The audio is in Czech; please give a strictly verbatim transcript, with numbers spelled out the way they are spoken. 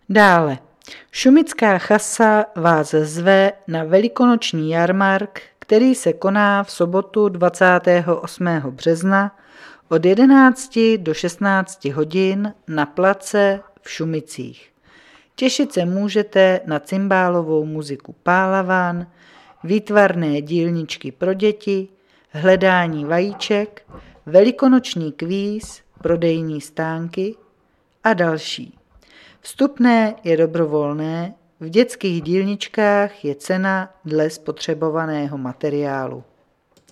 Dále. Šumická chasa vás zve na velikonoční jarmark, který se koná v sobotu dvacátého osmého března od jedenácti do šestnácti hodin na place v Šumicích. Těšit se můžete na cymbálovou muziku Pálavan, výtvarné dílničky pro děti, hledání vajíček, velikonoční kvíz, prodejní stánky a další. Vstupné je dobrovolné, v dětských dílničkách je cena dle spotřebovaného materiálu.